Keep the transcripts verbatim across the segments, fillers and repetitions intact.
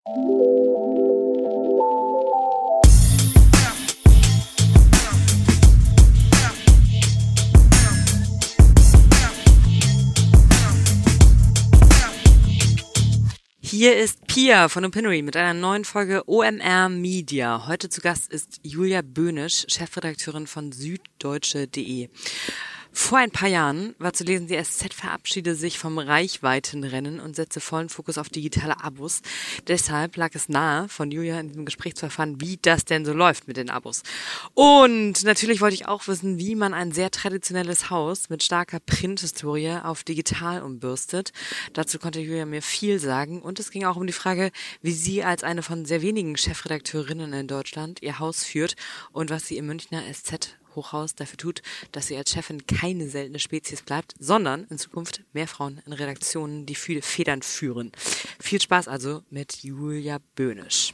Hier ist Pia von Opinory mit einer neuen Folge O M R Media. Heute zu Gast ist Julia Böhnisch, Chefredakteurin von süddeutsche punkt de. Vor ein paar Jahren war zu lesen, die S Z verabschiede sich vom Reichweitenrennen und setze vollen Fokus auf digitale Abos. Deshalb lag es nahe, von Julia in diesem Gespräch zu erfahren, wie das denn so läuft mit den Abos. Und natürlich wollte ich auch wissen, wie man ein sehr traditionelles Haus mit starker Printhistorie auf digital umbürstet. Dazu konnte Julia mir viel sagen und es ging auch um die Frage, wie sie als eine von sehr wenigen Chefredakteurinnen in Deutschland ihr Haus führt und was sie im Münchner S Z Hochhaus dafür tut, dass sie als Chefin keine seltene Spezies bleibt, sondern in Zukunft mehr Frauen in Redaktionen die Federn führen. Viel Spaß also mit Julia Böhnisch.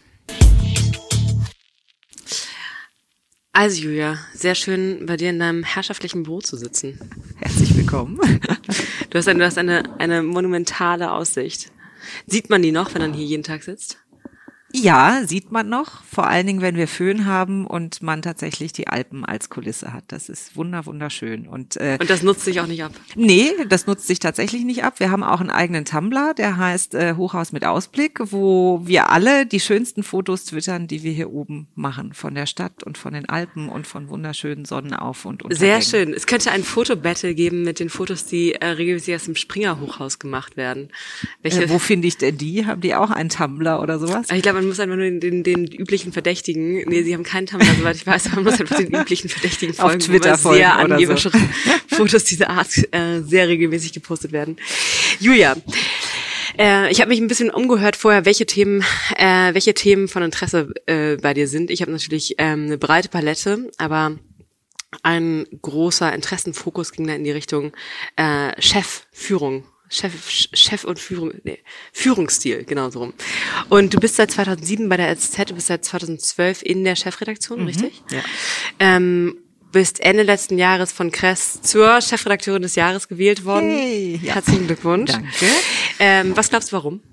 Also Julia, sehr schön bei dir in deinem herrschaftlichen Büro zu sitzen. Herzlich willkommen. Du hast, eine, du hast eine, eine monumentale Aussicht. Sieht man die noch, wenn man hier jeden Tag sitzt? Ja, sieht man noch, vor allen Dingen, wenn wir Föhn haben und man tatsächlich die Alpen als Kulisse hat. Das ist wunder wunderschön. Und, äh, und das nutzt sich auch nicht ab? Nee, das nutzt sich tatsächlich nicht ab. Wir haben auch einen eigenen Tumblr, der heißt äh, Hochhaus mit Ausblick, wo wir alle die schönsten Fotos twittern, die wir hier oben machen, von der Stadt und von den Alpen und von wunderschönen Sonnenauf- und Untergängen. Sehr schön. Es könnte ein Fotobattle geben mit den Fotos, die äh, regelmäßig aus dem Springer-Hochhaus gemacht werden. Welche, äh, wo finde ich denn die? Haben die auch einen Tumblr oder sowas? Ich glaube, man muss einfach nur den, den, den üblichen Verdächtigen, nee, sie haben keinen Tumblr, soweit ich weiß, aber man muss einfach den üblichen Verdächtigen folgen, auf Twitter folgen sehr oder angeberische so. Fotos dieser Art äh, sehr regelmäßig gepostet werden. Julia, äh, ich habe mich ein bisschen umgehört vorher, welche Themen, äh, welche Themen von Interesse äh, bei dir sind. Ich habe natürlich ähm, eine breite Palette, aber ein großer Interessenfokus ging da in die Richtung äh, Chefführung. Chef, Chef und Führung, nee, Führungsstil, genau so rum. Und du bist seit zweitausendsieben bei der S Z, du bist seit zweitausendzwölf in der Chefredaktion, mhm, richtig? Ja. Ähm, bist Ende letzten Jahres von Kress zur Chefredakteurin des Jahres gewählt worden. Hey, ja. Herzlichen Glückwunsch. Danke. Ähm, was glaubst du, warum?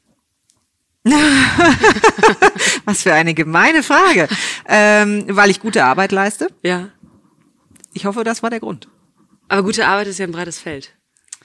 Was für eine gemeine Frage. Ähm, weil ich gute Arbeit leiste. Ja. Ich hoffe, das war der Grund. Aber gute Arbeit ist ja ein breites Feld.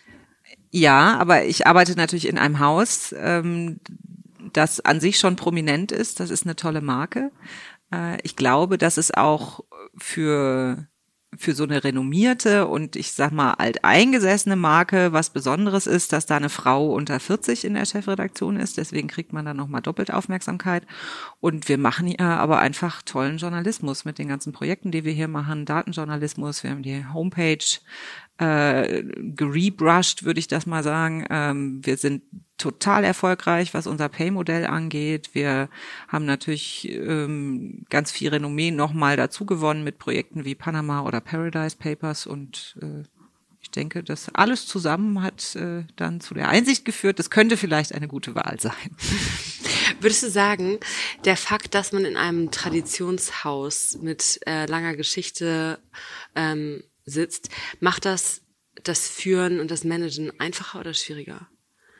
Ja, aber ich arbeite natürlich in einem Haus, ähm, das an sich schon prominent ist. Das ist eine tolle Marke. Äh, ich glaube, dass es auch für für so eine renommierte und ich sag mal alteingesessene Marke was Besonderes ist, dass da eine Frau unter vierzig in der Chefredaktion ist. Deswegen kriegt man da nochmal doppelt Aufmerksamkeit. Und wir machen ja aber einfach tollen Journalismus mit den ganzen Projekten, die wir hier machen. Datenjournalismus, wir haben die Homepage äh, gerebrushed, würde ich das mal sagen. Ähm, wir sind total erfolgreich, was unser Pay-Modell angeht. Wir haben natürlich ähm, ganz viel Renommee nochmal dazu gewonnen mit Projekten wie Panama oder Paradise Papers und äh, ich denke, das alles zusammen hat äh, dann zu der Einsicht geführt, das könnte vielleicht eine gute Wahl sein. Würdest du sagen, der Fakt, dass man in einem Traditionshaus mit äh, langer Geschichte ähm, sitzt, macht das das Führen und das Managen einfacher oder schwieriger?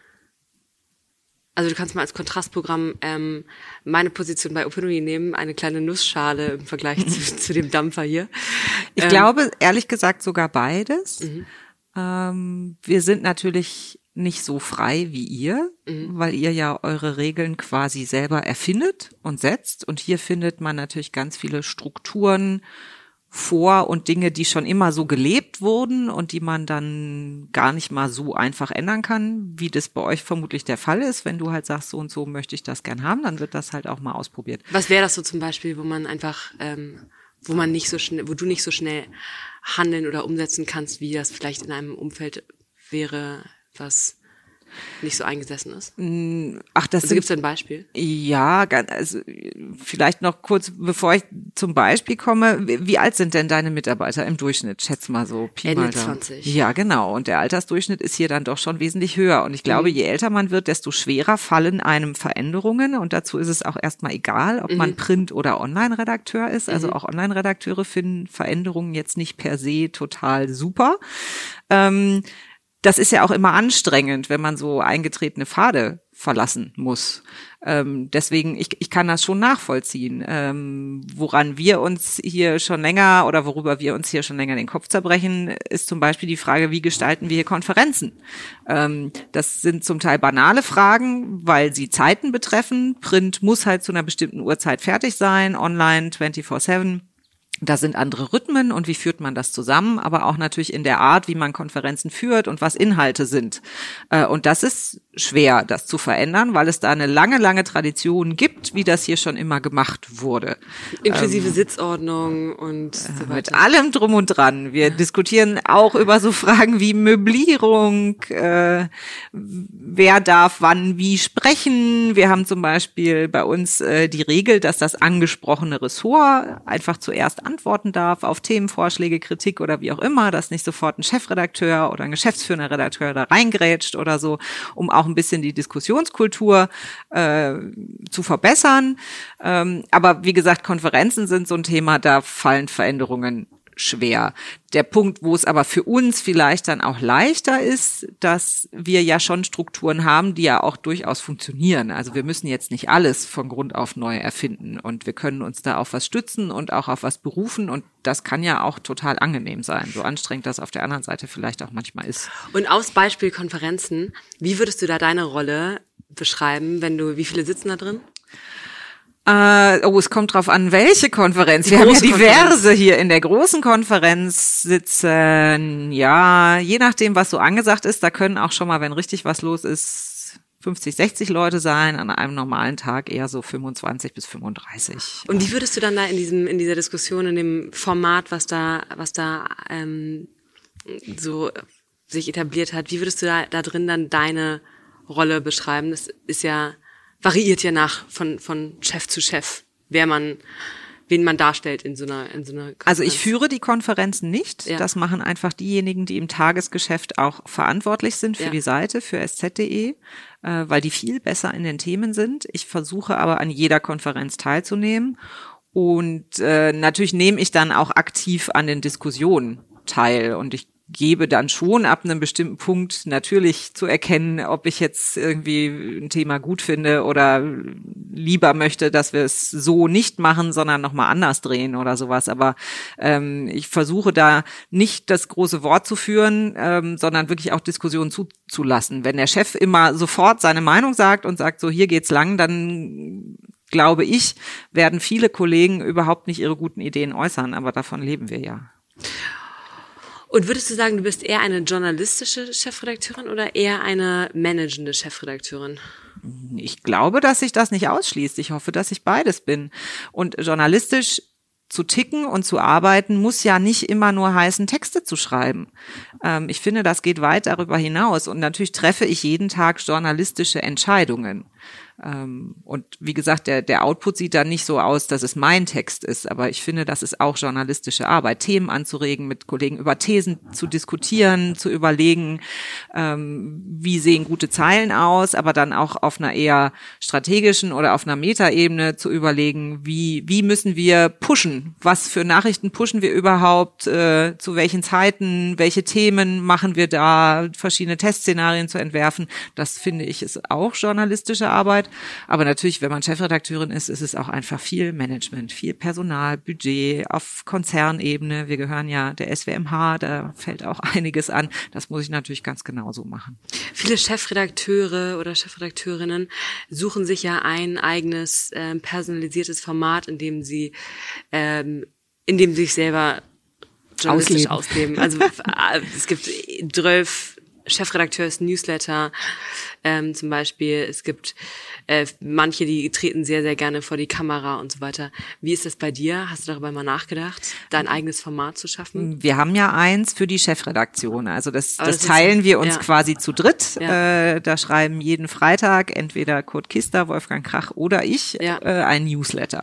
Also du kannst mal als Kontrastprogramm ähm, meine Position bei Opinory nehmen, eine kleine Nussschale im Vergleich zu, zu dem Dampfer hier. Ich ähm, glaube, ehrlich gesagt, sogar beides. Mhm. Ähm, wir sind natürlich nicht so frei wie ihr, mhm, weil ihr ja eure Regeln quasi selber erfindet und setzt. Und hier findet man natürlich ganz viele Strukturen vor und Dinge, die schon immer so gelebt wurden und die man dann gar nicht mal so einfach ändern kann, wie das bei euch vermutlich der Fall ist. Wenn du halt sagst, so und so möchte ich das gern haben, dann wird das halt auch mal ausprobiert. Was wäre das so zum Beispiel, wo man einfach, ähm, wo man nicht so schnell, wo du nicht so schnell handeln oder umsetzen kannst, wie das vielleicht in einem Umfeld wäre, was nicht so eingesessen ist? Ach, das also gibt es ein Beispiel? Ja, also vielleicht noch kurz, bevor ich zum Beispiel komme, wie alt sind denn deine Mitarbeiter im Durchschnitt? Schätz mal so. Pi Ende mal da. zwanzig. Ja, genau. Und der Altersdurchschnitt ist hier dann doch schon wesentlich höher. Und ich glaube, mhm. je älter man wird, desto schwerer fallen einem Veränderungen. Und dazu ist es auch erstmal egal, ob mhm. man Print- oder Online-Redakteur ist. Also mhm. auch Online-Redakteure finden Veränderungen jetzt nicht per se total super. Ähm, das ist ja auch immer anstrengend, wenn man so eingetretene Pfade verlassen muss. Ähm, deswegen, ich, ich kann das schon nachvollziehen. Ähm, woran wir uns hier schon länger oder worüber wir uns hier schon länger den Kopf zerbrechen, ist zum Beispiel die Frage, wie gestalten wir hier Konferenzen? Ähm, das sind zum Teil banale Fragen, weil sie Zeiten betreffen. Print muss halt zu einer bestimmten Uhrzeit fertig sein, online vierundzwanzig sieben. Da sind andere Rhythmen und wie führt man das zusammen, aber auch natürlich in der Art, wie man Konferenzen führt und was Inhalte sind. Und das ist schwer, das zu verändern, weil es da eine lange, lange Tradition gibt, wie das hier schon immer gemacht wurde. Inklusive ähm, Sitzordnung und so weiter. Mit allem drum und dran. Wir ja. diskutieren auch über so Fragen wie Möblierung, äh, wer darf wann wie sprechen. Wir haben zum Beispiel bei uns äh, die Regel, dass das angesprochene Ressort einfach zuerst antworten darf auf Themenvorschläge, Kritik oder wie auch immer, dass nicht sofort ein Chefredakteur oder ein geschäftsführender Redakteur da reingrätscht oder so, um auch ein bisschen die Diskussionskultur äh, zu verbessern. Ähm, aber wie gesagt, Konferenzen sind so ein Thema, da fallen Veränderungen schwer. Der Punkt, wo es aber für uns vielleicht dann auch leichter ist, dass wir ja schon Strukturen haben, die ja auch durchaus funktionieren. Also wir müssen jetzt nicht alles von Grund auf neu erfinden und wir können uns da auf was stützen und auch auf was berufen und das kann ja auch total angenehm sein, so anstrengend das auf der anderen Seite vielleicht auch manchmal ist. Und aus Beispiel Konferenzen, wie würdest du da deine Rolle beschreiben, wenn du, wie viele sitzen da drin? Uh, oh, es kommt drauf an, welche Konferenz. Die Wir haben ja diverse Konferenz. Hier in der großen Konferenz sitzen. Ja, je nachdem, was so angesagt ist, da können auch schon mal, wenn richtig was los ist, fünfzig, sechzig Leute sein. An einem normalen Tag eher so fünfundzwanzig bis fünfunddreißig. Und wie würdest du dann da in diesem, in dieser Diskussion, in dem Format, was da, was da ähm, so sich etabliert hat, wie würdest du da, da drin dann deine Rolle beschreiben? Das ist ja variiert ja nach von von Chef zu Chef, wer man, wen man darstellt in so einer in so einer Konferenz. Also ich führe die Konferenzen nicht. Ja. Das machen einfach diejenigen, die im Tagesgeschäft auch verantwortlich sind für ja. die Seite, für S Z punkt de, äh, weil die viel besser in den Themen sind. Ich versuche aber an jeder Konferenz teilzunehmen und äh, natürlich nehme ich dann auch aktiv an den Diskussionen teil und ich gebe dann schon ab einem bestimmten Punkt natürlich zu erkennen, ob ich jetzt irgendwie ein Thema gut finde oder lieber möchte, dass wir es so nicht machen, sondern nochmal anders drehen oder sowas. Aber ähm, ich versuche da nicht das große Wort zu führen, ähm, sondern wirklich auch Diskussionen zuzulassen. Wenn der Chef immer sofort seine Meinung sagt und sagt, so hier geht's lang, dann glaube ich, werden viele Kollegen überhaupt nicht ihre guten Ideen äußern. Aber davon leben wir ja. Und würdest du sagen, du bist eher eine journalistische Chefredakteurin oder eher eine managende Chefredakteurin? Ich glaube, dass sich das nicht ausschließt. Ich hoffe, dass ich beides bin. Und journalistisch zu ticken und zu arbeiten muss ja nicht immer nur heißen, Texte zu schreiben. Ähm, ich finde, das geht weit darüber hinaus. Und natürlich treffe ich jeden Tag journalistische Entscheidungen. Ähm, und wie gesagt, der, der Output sieht dann nicht so aus, dass es mein Text ist, aber ich finde, das ist auch journalistische Arbeit, Themen anzuregen, mit Kollegen über Thesen zu diskutieren, zu überlegen, ähm, wie sehen gute Zeilen aus, aber dann auch auf einer eher strategischen oder auf einer Metaebene zu überlegen, wie, wie müssen wir pushen, was für Nachrichten pushen wir überhaupt, äh, zu welchen Zeiten, welche Themen machen wir da, verschiedene Testszenarien zu entwerfen. Das finde ich ist auch journalistische Arbeit. Aber natürlich, wenn man Chefredakteurin ist, ist es auch einfach viel Management, viel Personal, Budget auf Konzernebene. Wir gehören ja der S W M H, da fällt auch einiges an. Das muss ich natürlich ganz genauso machen. Viele Chefredakteure oder Chefredakteurinnen suchen sich ja ein eigenes äh, personalisiertes Format, in dem sie, ähm, in dem sie sich selber journalistisch ausleben. ausleben. Also es gibt zwölf Chefredakteurs-Newsletter ähm, zum Beispiel. Es gibt äh, manche, die treten sehr, sehr gerne vor die Kamera und so weiter. Wie ist das bei dir? Hast du darüber mal nachgedacht, dein eigenes Format zu schaffen? Wir haben ja eins für die Chefredaktion. Also das, das, das teilen ist, wir uns ja. quasi zu dritt. Ja. Äh, da schreiben jeden Freitag entweder Kurt Kister, Wolfgang Krach oder ich ja. äh, ein Newsletter.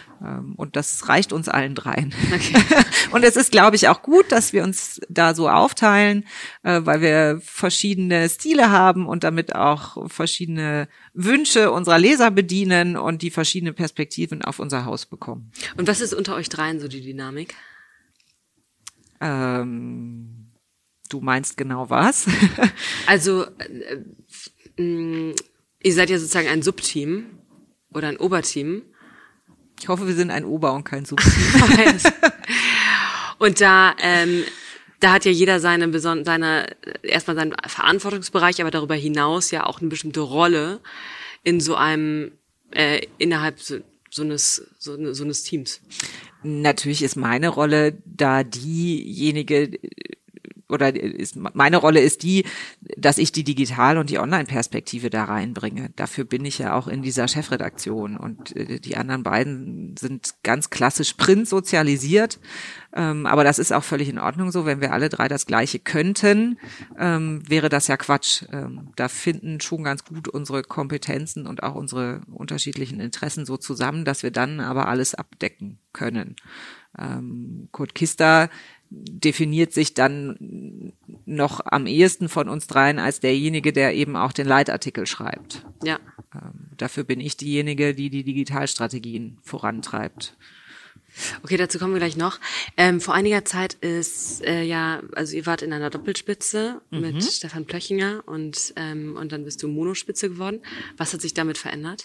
Und das reicht uns allen dreien. Okay. Und es ist, glaube ich, auch gut, dass wir uns da so aufteilen, weil wir verschiedene Stile haben und damit auch verschiedene Wünsche unserer Leser bedienen und die verschiedene Perspektiven auf unser Haus bekommen. Und was ist unter euch dreien so die Dynamik? Ähm Du meinst genau was? Also äh, äh, ihr seid ja sozusagen ein Subteam oder ein Oberteam. Ich hoffe, wir sind ein Ober- und kein Subteam. Und da ähm, da hat ja jeder seine beson- seine erstmal seinen Verantwortungsbereich, aber darüber hinaus ja auch eine bestimmte Rolle in so einem äh, innerhalb so, so eines so, so eines Teams. Natürlich ist meine Rolle da diejenige, oder ist, meine Rolle ist die, dass ich die Digital- und die Online-Perspektive da reinbringe. Dafür bin ich ja auch in dieser Chefredaktion, und die anderen beiden sind ganz klassisch Print sozialisiert. Ähm, aber das ist auch völlig in Ordnung so. Wenn wir alle drei das Gleiche könnten, ähm, wäre das ja Quatsch. Ähm, da finden schon ganz gut unsere Kompetenzen und auch unsere unterschiedlichen Interessen so zusammen, dass wir dann aber alles abdecken können. Ähm, Kurt Kister definiert sich dann noch am ehesten von uns dreien als derjenige, der eben auch den Leitartikel schreibt. Ja. Ähm, dafür bin ich diejenige, die die Digitalstrategien vorantreibt. Okay, dazu kommen wir gleich noch. Ähm, vor einiger Zeit ist äh, ja, also ihr wart in einer Doppelspitze mhm. mit Stefan Plöchinger und ähm, und dann bist du Monospitze geworden. Was hat sich damit verändert?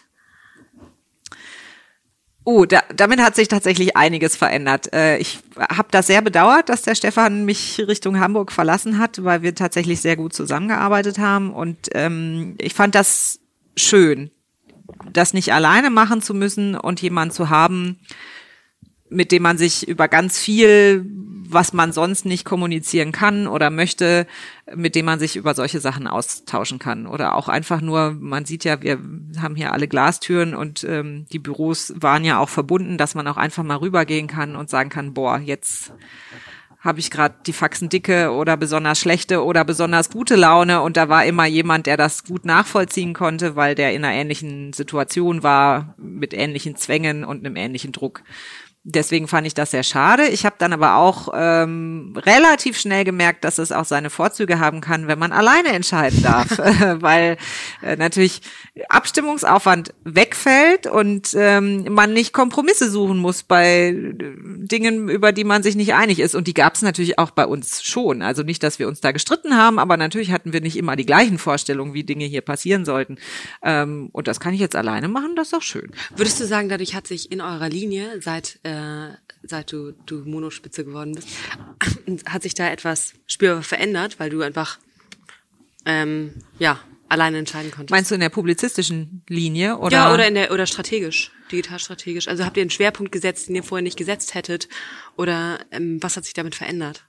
Oh, da, damit hat sich tatsächlich einiges verändert. Äh, ich habe das sehr bedauert, dass der Stefan mich Richtung Hamburg verlassen hat, weil wir tatsächlich sehr gut zusammengearbeitet haben. Und ähm, ich fand das schön, das nicht alleine machen zu müssen und jemanden zu haben, mit dem man sich über ganz viel, was man sonst nicht kommunizieren kann oder möchte, mit dem man sich über solche Sachen austauschen kann. Oder auch einfach nur, man sieht ja, wir haben hier alle Glastüren und ähm, die Büros waren ja auch verbunden, dass man auch einfach mal rübergehen kann und sagen kann, boah, jetzt habe ich gerade die Faxen dicke oder besonders schlechte oder besonders gute Laune, und da war immer jemand, der das gut nachvollziehen konnte, weil der in einer ähnlichen Situation war, mit ähnlichen Zwängen und einem ähnlichen Druck. Deswegen fand ich das sehr schade. Ich habe dann aber auch ähm, relativ schnell gemerkt, dass es auch seine Vorzüge haben kann, wenn man alleine entscheiden darf, weil äh, natürlich Abstimmungsaufwand wegfällt und ähm, man nicht Kompromisse suchen muss bei äh, Dingen, über die man sich nicht einig ist. Und die gab es natürlich auch bei uns schon. Also nicht, dass wir uns da gestritten haben, aber natürlich hatten wir nicht immer die gleichen Vorstellungen, wie Dinge hier passieren sollten. Ähm, und das kann ich jetzt alleine machen, das ist doch schön. Würdest du sagen, dadurch hat sich in eurer Linie seit äh, seit du, du Monospitze geworden bist, hat sich da etwas spürbar verändert, weil du einfach ähm, ja alleine entscheiden konntest? Meinst du in der publizistischen Linie? Oder? Ja, oder in der oder strategisch, digital strategisch. Also habt ihr einen Schwerpunkt gesetzt, den ihr vorher nicht gesetzt hättet? Oder ähm, was hat sich damit verändert?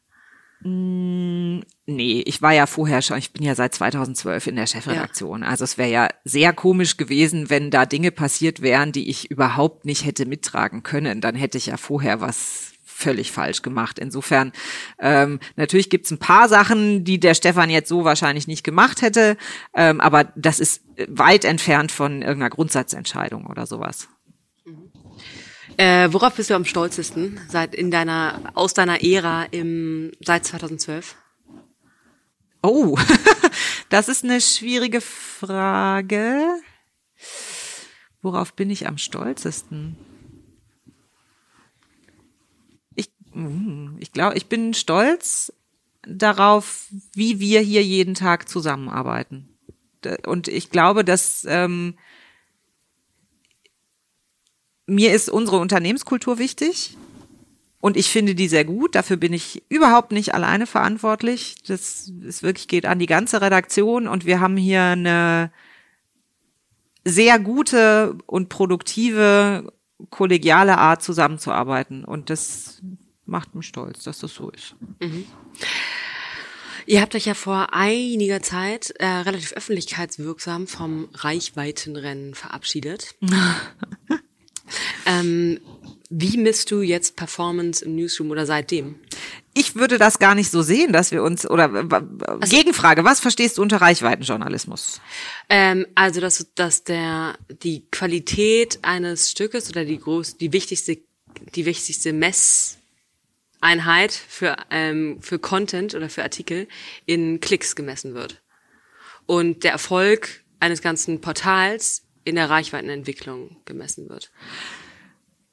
Mm, nee, ich war ja vorher schon, ich bin ja seit zweitausendzwölf in der Chefredaktion. Ja. Also es wäre ja sehr komisch gewesen, wenn da Dinge passiert wären, die ich überhaupt nicht hätte mittragen können. Dann hätte ich ja vorher was völlig falsch gemacht. Insofern, ähm, natürlich gibt's ein paar Sachen, die der Stefan jetzt so wahrscheinlich nicht gemacht hätte, ähm, aber das ist weit entfernt von irgendeiner Grundsatzentscheidung oder sowas. Äh, worauf bist du am stolzesten seit in deiner aus deiner Ära im seit zweitausendzwölf? Oh, das ist eine schwierige Frage. Worauf bin ich am stolzesten? Ich ich glaube, ich bin stolz darauf, wie wir hier jeden Tag zusammenarbeiten. Und ich glaube, dass ähm, mir ist unsere Unternehmenskultur wichtig und ich finde die sehr gut. Dafür bin ich überhaupt nicht alleine verantwortlich. Das ist wirklich, geht an die ganze Redaktion, und wir haben hier eine sehr gute und produktive, kollegiale Art zusammenzuarbeiten, und das macht mich stolz, dass das so ist. Mhm. Ihr habt euch ja vor einiger Zeit äh, relativ öffentlichkeitswirksam vom Reichweitenrennen verabschiedet. Ähm, wie misst du jetzt Performance im Newsroom oder seitdem? Ich würde das gar nicht so sehen, dass wir uns, oder also, Gegenfrage, was verstehst du unter Reichweitenjournalismus? Ähm, also, dass, dass der, die Qualität eines Stückes oder die groß, die wichtigste, die wichtigste Messeinheit für, ähm, für Content oder für Artikel in Klicks gemessen wird. Und der Erfolg eines ganzen Portals in der Reichweitenentwicklung gemessen wird.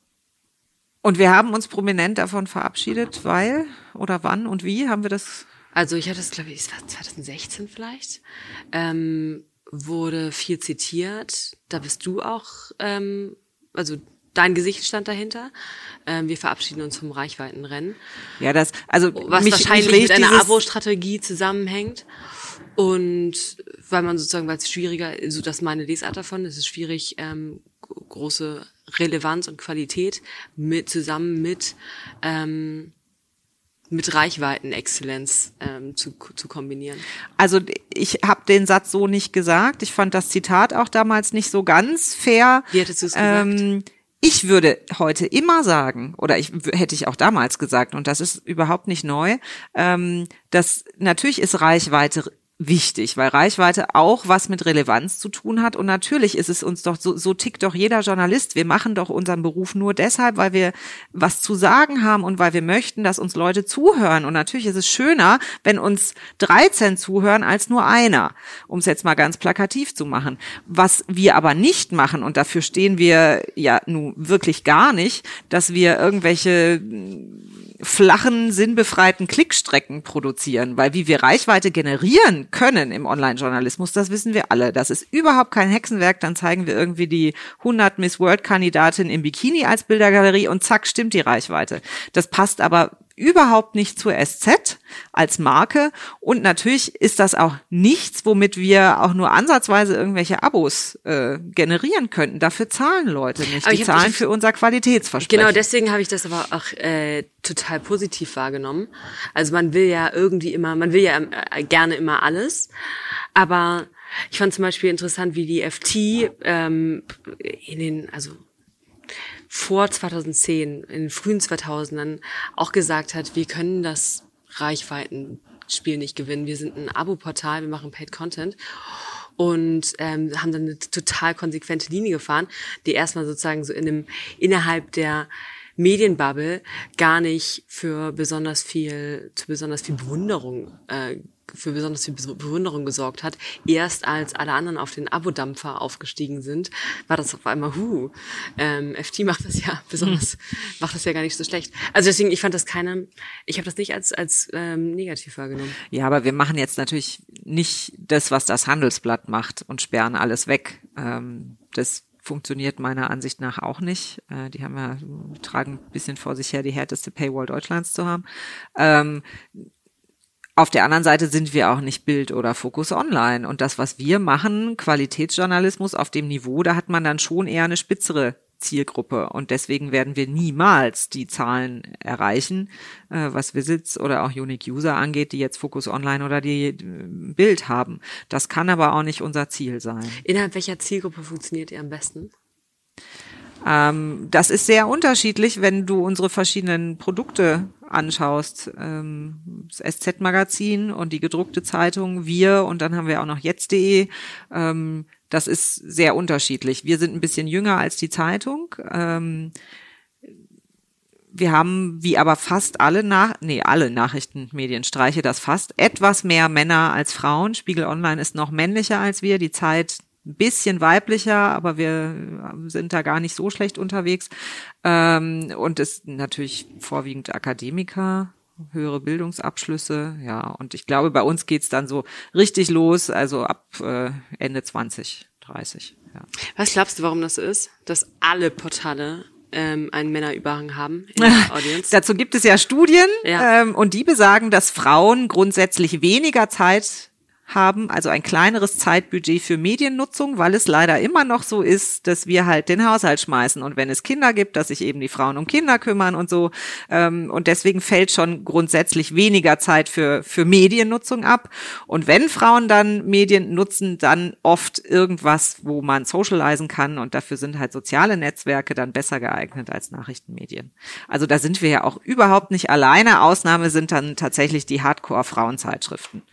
Und wir haben uns prominent davon verabschiedet, weil, oder wann und wie haben wir das? Also ich hatte das, glaube ich, es war zwanzig sechzehn vielleicht, ähm, wurde viel zitiert. Da bist du auch, ähm, also dein Gesicht stand dahinter. Ähm, wir verabschieden uns vom Reichweitenrennen. Ja, das, also was mich, wahrscheinlich mich mit einer dieses Abo-Strategie zusammenhängt. Und weil man sozusagen, weil es schwieriger, so dass meine Lesart davon, es ist schwierig, ähm, große Relevanz und Qualität mit zusammen mit ähm, mit Reichweitenexzellenz ähm, zu, zu kombinieren. Also ich habe den Satz so nicht gesagt. Ich fand das Zitat auch damals nicht so ganz fair. Wie hättest du es ähm, gesagt? Ich würde heute immer sagen, oder ich hätte ich auch damals gesagt, und das ist überhaupt nicht neu, ähm, dass natürlich ist Reichweite wichtig, weil Reichweite auch was mit Relevanz zu tun hat. Und natürlich ist es uns doch, so, so tickt doch jeder Journalist. Wir machen doch unseren Beruf nur deshalb, weil wir was zu sagen haben und weil wir möchten, dass uns Leute zuhören. Und natürlich ist es schöner, wenn uns dreizehn zuhören als nur einer, um es jetzt mal ganz plakativ zu machen. Was wir aber nicht machen, und dafür stehen wir ja nun wirklich gar nicht, dass wir irgendwelche flachen, sinnbefreiten Klickstrecken produzieren, weil wie wir Reichweite generieren können im Online-Journalismus, das wissen wir alle. Das ist überhaupt kein Hexenwerk, dann zeigen wir irgendwie die hundert Miss World-Kandidatin im Bikini als Bildergalerie und zack, stimmt die Reichweite. Das passt aber überhaupt nicht zur S Z als Marke und natürlich ist das auch nichts, womit wir auch nur ansatzweise irgendwelche Abos äh, generieren könnten. Dafür zahlen Leute nicht. Aber die hab, zahlen ich, für unser Qualitätsversprechen. Genau, deswegen habe ich das aber auch äh, total positiv wahrgenommen. Also man will ja irgendwie immer, man will ja äh, gerne immer alles, aber ich fand zum Beispiel interessant, wie die F T ähm, in den, also vor zweitausendzehn, in den frühen zweitausendern auch gesagt hat, wir können das Reichweitenspiel nicht gewinnen. Wir sind ein Abo-Portal, wir machen Paid Content und ähm, haben dann eine total konsequente Linie gefahren, die erstmal sozusagen so in einem innerhalb der Medienbubble gar nicht für besonders viel, zu besonders viel Bewunderung äh, für besonders viel Bewunderung gesorgt hat. Erst als alle anderen auf den Abo-Dampfer aufgestiegen sind, war das auf einmal, hu, ähm, F T macht das ja besonders, macht das ja gar nicht so schlecht. Also deswegen, ich fand das keine, ich habe das nicht als als ähm, negativ wahrgenommen. Ja, aber wir machen jetzt natürlich nicht das, was das Handelsblatt macht und sperren alles weg. Ähm, das funktioniert meiner Ansicht nach auch nicht. Äh, die haben ja, tragen ein bisschen vor sich her, die härteste Paywall Deutschlands zu haben. Ähm, Auf der anderen Seite sind wir auch nicht Bild oder Focus Online. Und das, was wir machen, Qualitätsjournalismus auf dem Niveau, da hat man dann schon eher eine spitzere Zielgruppe. Und deswegen werden wir niemals die Zahlen erreichen, äh, was Visits oder auch Unique User angeht, die jetzt Focus Online oder die äh, Bild haben. Das kann aber auch nicht unser Ziel sein. Innerhalb welcher Zielgruppe funktioniert ihr am besten? Ähm, das ist sehr unterschiedlich, wenn du unsere verschiedenen Produkte anschaust. Ähm, das S Z-Magazin und die gedruckte Zeitung, wir und dann haben wir auch noch jetzt punkt de. Ähm, das ist sehr unterschiedlich. Wir sind ein bisschen jünger als die Zeitung. Ähm, wir haben, wie aber fast alle nach, nee, alle Nachrichtenmedien, streiche das fast, etwas mehr Männer als Frauen. Spiegel Online ist noch männlicher als wir, die Zeit ein bisschen weiblicher, aber wir sind da gar nicht so schlecht unterwegs. Ähm, und es natürlich vorwiegend Akademiker, höhere Bildungsabschlüsse, ja. Und ich glaube, bei uns geht's dann so richtig los, also ab äh, Ende zwanzig, dreißig. Ja. Was glaubst du, warum das so ist, dass alle Portale ähm, einen Männerüberhang haben in der Audience? Dazu gibt es ja Studien, ja. Ähm, und die besagen, dass Frauen grundsätzlich weniger Zeit haben, also ein kleineres Zeitbudget für Mediennutzung, weil es leider immer noch so ist, dass wir halt den Haushalt schmeißen und wenn es Kinder gibt, dass sich eben die Frauen um Kinder kümmern und so, und deswegen fällt schon grundsätzlich weniger Zeit für für Mediennutzung ab und wenn Frauen dann Medien nutzen, dann oft irgendwas, wo man socialisen kann und dafür sind halt soziale Netzwerke dann besser geeignet als Nachrichtenmedien. Also da sind wir ja auch überhaupt nicht alleine, Ausnahme sind dann tatsächlich die Hardcore-Frauenzeitschriften.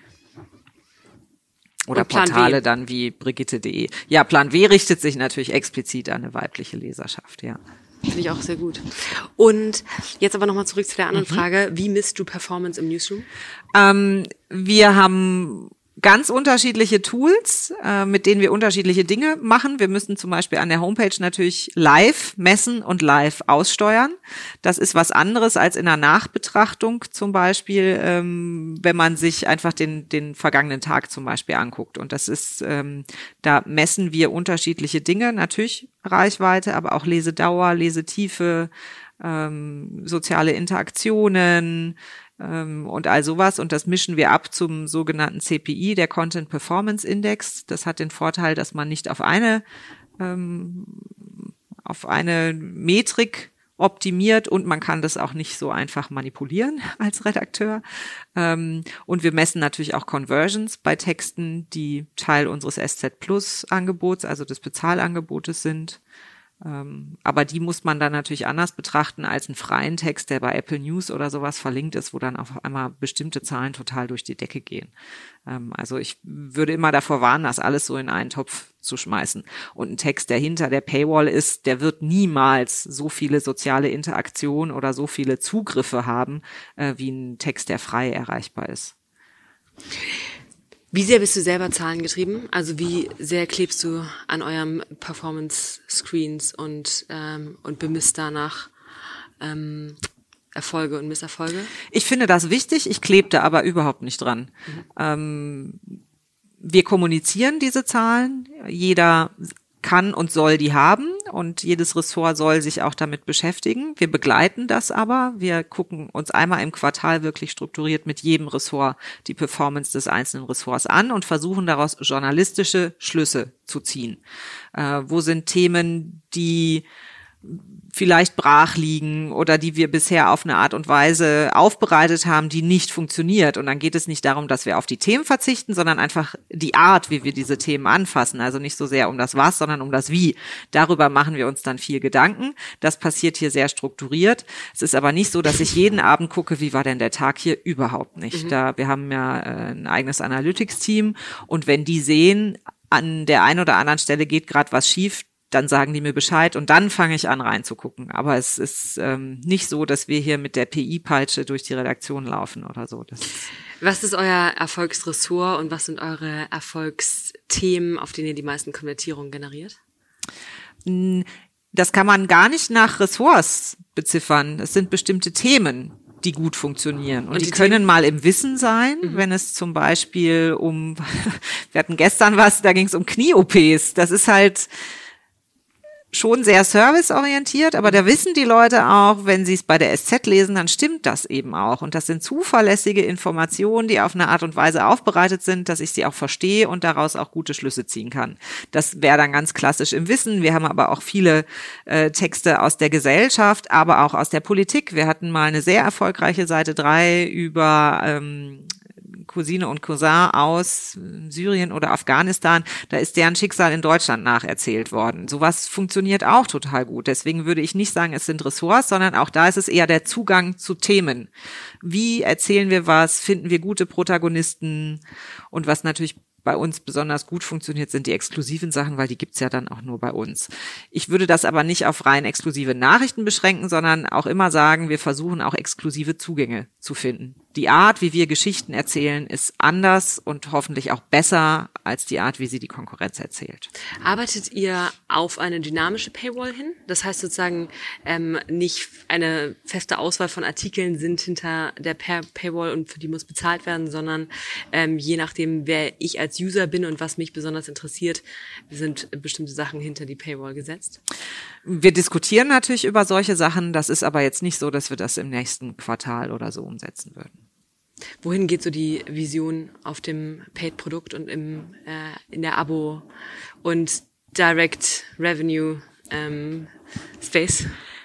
Oder Portale W. dann wie Brigitte punkt de. Ja, Plan W richtet sich natürlich explizit an eine weibliche Leserschaft, ja. Finde ich auch sehr gut. Und jetzt aber nochmal zurück zu der anderen mhm. Frage. Wie misst du Performance im Newsroom? Ähm, wir haben ganz unterschiedliche Tools, äh, mit denen wir unterschiedliche Dinge machen. Wir müssen zum Beispiel an der Homepage natürlich live messen und live aussteuern. Das ist was anderes als in der Nachbetrachtung zum Beispiel, ähm, wenn man sich einfach den, den vergangenen Tag zum Beispiel anguckt. Und das ist, ähm, da messen wir unterschiedliche Dinge, natürlich Reichweite, aber auch Lesedauer, Lesetiefe, ähm, soziale Interaktionen, und all sowas. Und das mischen wir ab zum sogenannten C P I, der Content Performance Index. Das hat den Vorteil, dass man nicht auf eine, ähm, auf eine Metrik optimiert und man kann das auch nicht so einfach manipulieren als Redakteur. Ähm, und wir messen natürlich auch Conversions bei Texten, die Teil unseres S Z Plus Angebots, also des Bezahlangebotes sind. Ähm, aber die muss man dann natürlich anders betrachten als einen freien Text, der bei Apple News oder sowas verlinkt ist, wo dann auf einmal bestimmte Zahlen total durch die Decke gehen. Ähm, also ich würde immer davor warnen, das alles so in einen Topf zu schmeißen. Und ein Text, der hinter der Paywall ist, der wird niemals so viele soziale Interaktion oder so viele Zugriffe haben, äh, wie ein Text, der frei erreichbar ist. Wie sehr bist du selber zahlengetrieben? Also wie sehr klebst du an eurem Performance-Screens und ähm, und bemisst danach ähm, Erfolge und Misserfolge? Ich finde das wichtig, ich klebe da aber überhaupt nicht dran. Mhm. Ähm, wir kommunizieren diese Zahlen, jeder kann und soll die haben und jedes Ressort soll sich auch damit beschäftigen. Wir begleiten das aber. Wir gucken uns einmal im Quartal wirklich strukturiert mit jedem Ressort die Performance des einzelnen Ressorts an und versuchen daraus journalistische Schlüsse zu ziehen. Äh, wo sind Themen, die vielleicht brach liegen oder die wir bisher auf eine Art und Weise aufbereitet haben, die nicht funktioniert. Und dann geht es nicht darum, dass wir auf die Themen verzichten, sondern einfach die Art, wie wir diese Themen anfassen. Also nicht so sehr um das Was, sondern um das Wie. Darüber machen wir uns dann viel Gedanken. Das passiert hier sehr strukturiert. Es ist aber nicht so, dass ich jeden Abend gucke, wie war denn der Tag hier? Überhaupt nicht. Mhm. Da, wir haben ja äh, ein eigenes Analytics-Team und wenn die sehen, an der einen oder anderen Stelle geht gerade was schief, dann sagen die mir Bescheid und dann fange ich an reinzugucken. Aber es ist ähm, nicht so, dass wir hier mit der P I-Peitsche durch die Redaktion laufen oder so. Das ist was ist euer Erfolgsressort und was sind eure Erfolgsthemen, auf denen ihr die meisten Konvertierungen generiert? Das kann man gar nicht nach Ressorts beziffern. Das sind bestimmte Themen, die gut funktionieren. Und, und die, die können Themen? mal im Wissen sein, mhm. wenn es zum Beispiel um, wir hatten gestern was, da ging es um Knie-O Ps. Das ist halt schon sehr serviceorientiert, aber da wissen die Leute auch, wenn sie es bei der S Z lesen, dann stimmt das eben auch. Und das sind zuverlässige Informationen, die auf eine Art und Weise aufbereitet sind, dass ich sie auch verstehe und daraus auch gute Schlüsse ziehen kann. Das wäre dann ganz klassisch im Wissen. Wir haben aber auch viele äh, Texte aus der Gesellschaft, aber auch aus der Politik. Wir hatten mal eine sehr erfolgreiche Seite drei über ähm, Cousine und Cousin aus Syrien oder Afghanistan, da ist deren Schicksal in Deutschland nacherzählt worden. Sowas funktioniert auch total gut. Deswegen würde ich nicht sagen, es sind Ressorts, sondern auch da ist es eher der Zugang zu Themen. Wie erzählen wir was? Finden wir gute Protagonisten? Und was natürlich bei uns besonders gut funktioniert, sind die exklusiven Sachen, weil die gibt's ja dann auch nur bei uns. Ich würde das aber nicht auf rein exklusive Nachrichten beschränken, sondern auch immer sagen, wir versuchen auch exklusive Zugänge zu finden. Die Art, wie wir Geschichten erzählen, ist anders und hoffentlich auch besser als die Art, wie sie die Konkurrenz erzählt. Arbeitet ihr auf eine dynamische Paywall hin? Das heißt sozusagen, ähm, nicht eine feste Auswahl von Artikeln sind hinter der Paywall und für die muss bezahlt werden, sondern ähm, je nachdem, wer ich als User bin und was mich besonders interessiert, sind bestimmte Sachen hinter die Paywall gesetzt? Wir diskutieren natürlich über solche Sachen. Das ist aber jetzt nicht so, dass wir das im nächsten Quartal oder so umsetzen würden. Wohin geht so die Vision auf dem Paid-Produkt und im äh, in der Abo- und Direct-Revenue ähm, Space?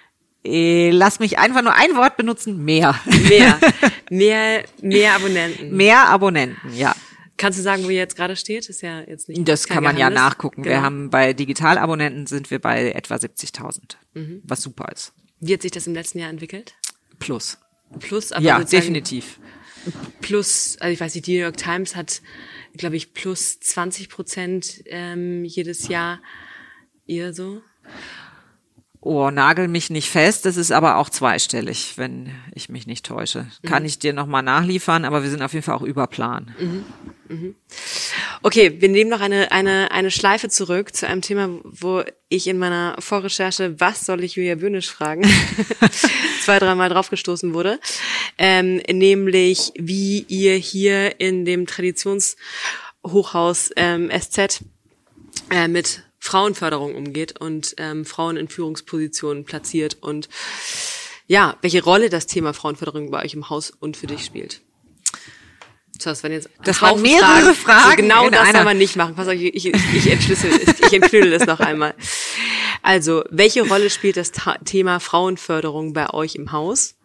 Lass mich einfach nur ein Wort benutzen, mehr. Mehr, mehr, mehr Abonnenten. Mehr Abonnenten, ja. Kannst du sagen, wo ihr jetzt gerade steht? Ist ja jetzt nicht. Das kann man Geheimnis. ja nachgucken. Genau. Wir haben bei Digitalabonnenten sind wir bei etwa siebzigtausend, mhm. was super ist. Wie hat sich das im letzten Jahr entwickelt? Plus. Plus, aber ja, definitiv. Plus, also ich weiß nicht, die New York Times hat, glaube ich, plus zwanzig Prozent ähm, jedes Jahr. Ihr so? Oh, nagel mich nicht fest, das ist aber auch zweistellig, wenn ich mich nicht täusche. Mhm. Kann ich dir nochmal nachliefern, aber wir sind auf jeden Fall auch über Plan. Mhm. Mhm. Okay, wir nehmen noch eine, eine, eine Schleife zurück zu einem Thema, wo ich in meiner Vorrecherche, was soll ich Julia Böhnisch fragen, zwei, dreimal draufgestoßen wurde, ähm, nämlich wie ihr hier in dem Traditionshochhaus ähm, S Z äh, mit Frauenförderung umgeht und ähm, Frauen in Führungspositionen platziert und ja, welche Rolle das Thema Frauenförderung bei euch im Haus und für dich spielt. So, das waren jetzt das waren mehrere Fragen. Fragen so genau das soll man nicht machen. Pass auf, ich, ich, ich entschlüssel, ich entknüdel das noch einmal. Also, welche Rolle spielt das Ta- Thema Frauenförderung bei euch im Haus?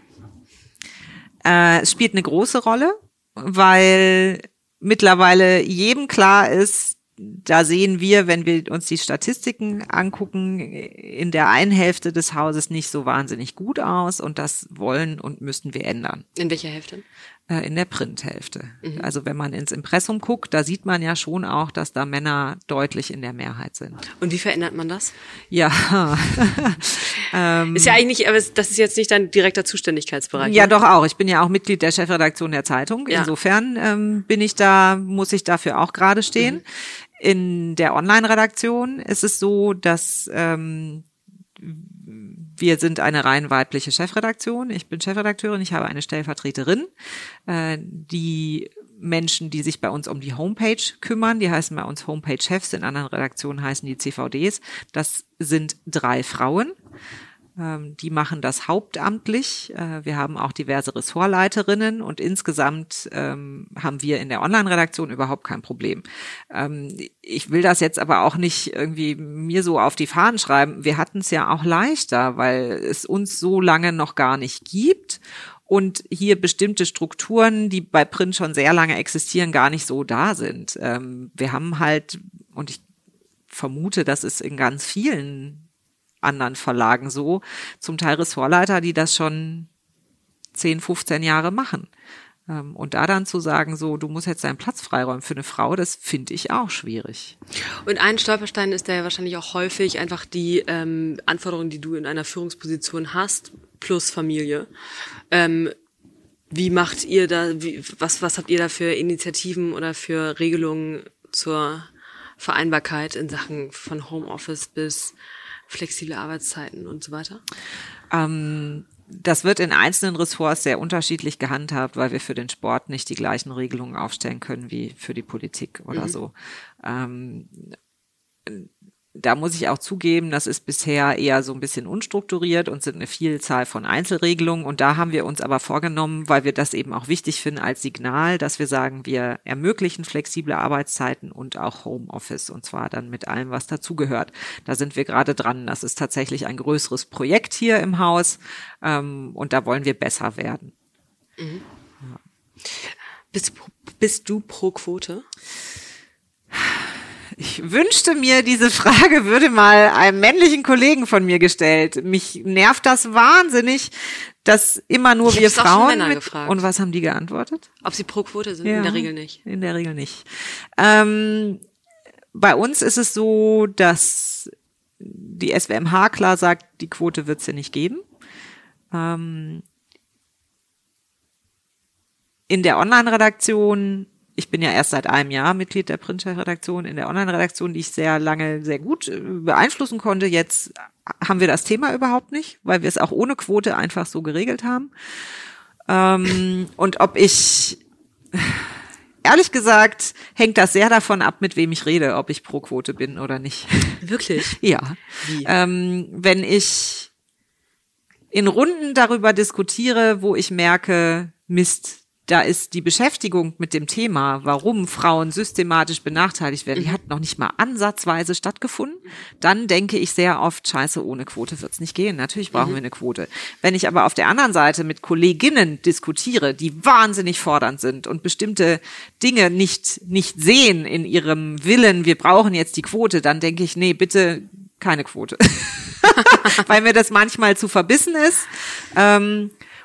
Äh, es spielt eine große Rolle, weil mittlerweile jedem klar ist, da sehen wir, wenn wir uns die Statistiken angucken, in der einen Hälfte des Hauses nicht so wahnsinnig gut aus und das wollen und müssten wir ändern. In welcher Hälfte? In der Printhälfte. Mhm. Also wenn man ins Impressum guckt, da sieht man ja schon auch, dass da Männer deutlich in der Mehrheit sind. Und wie verändert man das? Ja. ähm, ist ja eigentlich nicht, aber das ist jetzt nicht dein direkter Zuständigkeitsbereich. Ja, ne? Doch auch. Ich bin ja auch Mitglied der Chefredaktion der Zeitung. Ja. Insofern ähm, bin ich da, muss ich dafür auch gerade stehen. Mhm. In der Online-Redaktion ist es so, dass ähm, wir sind eine rein weibliche Chefredaktion. Ich bin Chefredakteurin, ich habe eine Stellvertreterin. Äh, die Menschen, die sich bei uns um die Homepage kümmern, die heißen bei uns Homepage-Chefs, in anderen Redaktionen heißen die C V Ds. Das sind drei Frauen. Die machen das hauptamtlich. Wir haben auch diverse Ressortleiterinnen und insgesamt ähm, haben wir in der Online-Redaktion überhaupt kein Problem. Ähm, ich will das jetzt aber auch nicht irgendwie mir so auf die Fahnen schreiben. Wir hatten es ja auch leichter, weil es uns so lange noch gar nicht gibt und hier bestimmte Strukturen, die bei Print schon sehr lange existieren, gar nicht so da sind. Ähm, wir haben halt, und ich vermute, das ist in ganz vielen anderen Verlagen so, zum Teil Ressortleiter, die das schon zehn, fünfzehn Jahre machen. Und da dann zu sagen, so, du musst jetzt deinen Platz freiräumen für eine Frau, das finde ich auch schwierig. Und ein Stolperstein ist da ja wahrscheinlich auch häufig einfach die ähm, Anforderungen, die du in einer Führungsposition hast, plus Familie. Ähm, wie macht ihr da, wie, was, was habt ihr da für Initiativen oder für Regelungen zur Vereinbarkeit in Sachen von Homeoffice bis flexible Arbeitszeiten und so weiter? Ähm, das wird in einzelnen Ressorts sehr unterschiedlich gehandhabt, weil wir für den Sport nicht die gleichen Regelungen aufstellen können wie für die Politik oder mhm. so. Ähm, da muss ich auch zugeben, das ist bisher eher so ein bisschen unstrukturiert und sind eine Vielzahl von Einzelregelungen. Und da haben wir uns aber vorgenommen, weil wir das eben auch wichtig finden als Signal, dass wir sagen, wir ermöglichen flexible Arbeitszeiten und auch Homeoffice und zwar dann mit allem, was dazugehört. Da sind wir gerade dran. Das ist tatsächlich ein größeres Projekt hier im Haus ähm, und da wollen wir besser werden. Mhm. Ja. Bist, bist du pro Quote? Ich wünschte mir, diese Frage würde mal einem männlichen Kollegen von mir gestellt. Mich nervt das wahnsinnig, dass immer nur ich wir Frauen mit, gefragt. Und was haben die geantwortet? Ob sie pro Quote sind? Ja, in der Regel nicht. In der Regel nicht. Ähm, bei uns ist es so, dass die S W M H klar sagt, die Quote wird es ja nicht geben. Ähm, in der Online-Redaktion, ich bin ja erst seit einem Jahr Mitglied der Print-Redaktion, in der Online-Redaktion, die ich sehr lange sehr gut beeinflussen konnte. Jetzt haben wir das Thema überhaupt nicht, weil wir es auch ohne Quote einfach so geregelt haben. Ähm, und ob ich, ehrlich gesagt, hängt das sehr davon ab, mit wem ich rede, ob ich pro Quote bin oder nicht. Wirklich? Ja. Wie? Ähm, wenn ich in Runden darüber diskutiere, wo ich merke, Mist, da ist die Beschäftigung mit dem Thema, warum Frauen systematisch benachteiligt werden, die hat noch nicht mal ansatzweise stattgefunden. Dann denke ich sehr oft, scheiße, ohne Quote wird's nicht gehen. Natürlich brauchen mhm. wir eine Quote. Wenn ich aber auf der anderen Seite mit Kolleginnen diskutiere, die wahnsinnig fordernd sind und bestimmte Dinge nicht nicht sehen in ihrem Willen, wir brauchen jetzt die Quote, dann denke ich, nee, bitte keine Quote. Weil mir das manchmal zu verbissen ist. Ähm,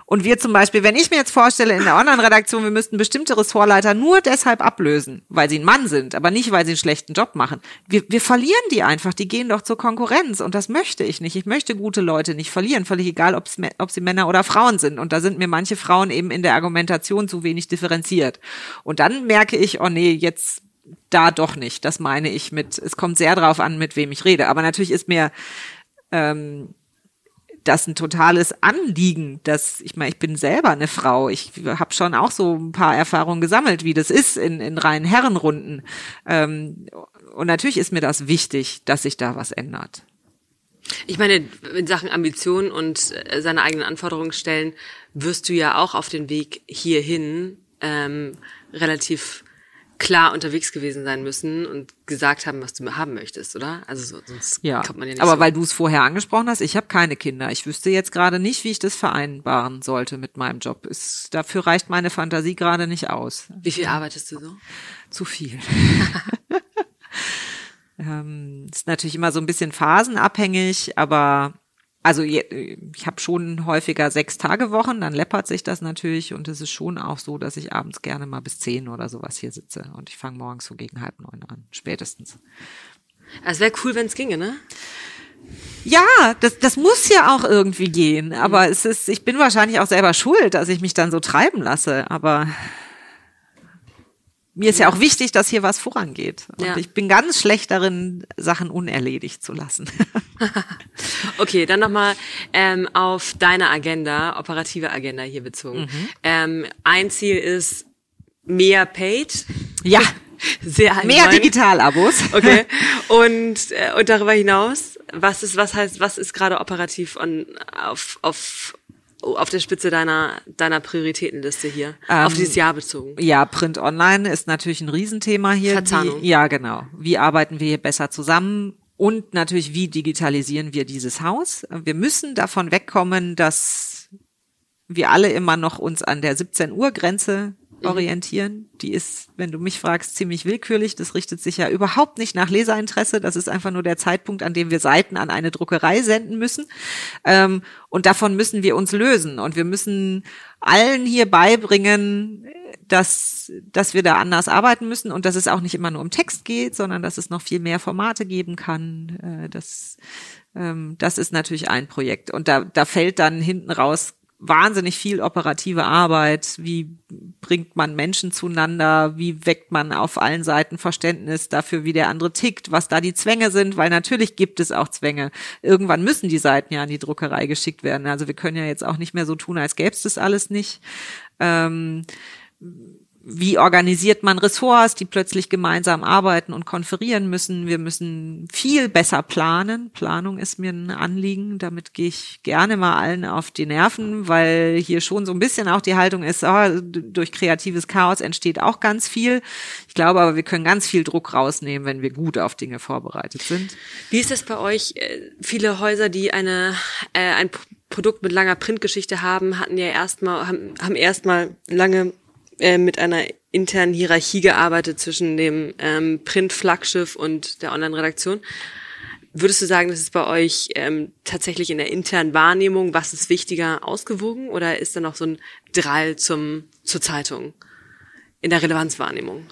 Und wir zum Beispiel, wenn ich mir jetzt vorstelle, in der Online-Redaktion, wir müssten bestimmte Ressortleiter nur deshalb ablösen, weil sie ein Mann sind, aber nicht, weil sie einen schlechten Job machen. Wir, wir verlieren die einfach, die gehen doch zur Konkurrenz und das möchte ich nicht. Ich möchte gute Leute nicht verlieren, völlig egal, ob sie Männer oder Frauen sind. Und da sind mir manche Frauen eben in der Argumentation zu wenig differenziert. Und dann merke ich, oh nee, jetzt da doch nicht. Das meine ich mit, es kommt sehr drauf an, mit wem ich rede. Aber natürlich ist mir ähm, das ein totales Anliegen, dass ich meine, ich bin selber eine Frau. Ich habe schon auch so ein paar Erfahrungen gesammelt, wie das ist in, in reinen Herrenrunden. Ähm, und natürlich ist mir das wichtig, dass sich da was ändert. Ich meine, in Sachen Ambition und seine eigenen Anforderungen stellen, wirst du ja auch auf den Weg hierhin ähm, relativ klar unterwegs gewesen sein müssen und gesagt haben, was du haben möchtest, oder? Also so, sonst ja, kommt man ja nicht aber so. Weil du es vorher angesprochen hast, ich habe keine Kinder. Ich wüsste jetzt gerade nicht, wie ich das vereinbaren sollte mit meinem Job. Ist, dafür reicht meine Fantasie gerade nicht aus. Wie viel arbeitest du so? Zu viel. ähm, ist natürlich immer so ein bisschen phasenabhängig, aber also ich habe schon häufiger sechs Tage Wochen, dann läppert sich das natürlich und es ist schon auch so, dass ich abends gerne mal bis zehn oder sowas hier sitze und ich fange morgens so gegen halb neun an, spätestens. Es wäre cool, wenn es ginge, ne? Ja, das, das muss ja auch irgendwie gehen, aber mhm. es ist, ich bin wahrscheinlich auch selber schuld, dass ich mich dann so treiben lasse, aber mir ist ja auch wichtig, dass hier was vorangeht. Und ja. ich bin ganz schlecht darin, Sachen unerledigt zu lassen. Okay, dann nochmal ähm, auf deine Agenda, operative Agenda hier bezogen. Mhm. Ähm, ein Ziel ist mehr Paid. Ja. Sehr allgemein. Mehr Digital-Abos. Okay. Und, äh, und darüber hinaus, was ist, was heißt, was ist gerade operativ on, auf, auf, auf der Spitze deiner, deiner Prioritätenliste hier? Ähm, auf dieses Jahr bezogen. Ja, Print Online ist natürlich ein Riesenthema hier. Verzahnung. Wie, ja, genau. Wie arbeiten wir hier besser zusammen? Und natürlich, wie digitalisieren wir dieses Haus? Wir müssen davon wegkommen, dass wir alle immer noch uns an der siebzehn Uhr Grenze orientieren. Die ist, wenn du mich fragst, ziemlich willkürlich. Das richtet sich ja überhaupt nicht nach Leserinteresse. Das ist einfach nur der Zeitpunkt, an dem wir Seiten an eine Druckerei senden müssen. Ähm, und davon müssen wir uns lösen. Und wir müssen allen hier beibringen, dass, dass wir da anders arbeiten müssen und dass es auch nicht immer nur um Text geht, sondern dass es noch viel mehr Formate geben kann. Äh, das, ähm, das ist natürlich ein Projekt. Und da, da fällt dann hinten raus wahnsinnig viel operative Arbeit. Wie bringt man Menschen zueinander? Wie weckt man auf allen Seiten Verständnis dafür, wie der andere tickt, was da die Zwänge sind? Weil natürlich gibt es auch Zwänge. Irgendwann müssen die Seiten ja an die Druckerei geschickt werden. Also wir können ja jetzt auch nicht mehr so tun, als gäbe es das alles nicht. Ähm, Wie organisiert man Ressorts, die plötzlich gemeinsam arbeiten und konferieren müssen? Wir müssen viel besser planen. Planung ist mir ein Anliegen. Damit gehe ich gerne mal allen auf die Nerven, weil hier schon so ein bisschen auch die Haltung ist, oh, durch kreatives Chaos entsteht auch ganz viel. Ich glaube aber, wir können ganz viel Druck rausnehmen, wenn wir gut auf Dinge vorbereitet sind. Wie ist es bei euch? Viele Häuser, die eine äh, ein Produkt mit langer Printgeschichte haben, hatten ja erstmal haben, haben erstmal lange mit einer internen Hierarchie gearbeitet zwischen dem ähm, Print-Flaggschiff und der Online-Redaktion. Würdest du sagen, das ist bei euch ähm, tatsächlich in der internen Wahrnehmung, was ist wichtiger, ausgewogen? Oder ist da noch so ein Drall zum zur Zeitung in der Relevanzwahrnehmung?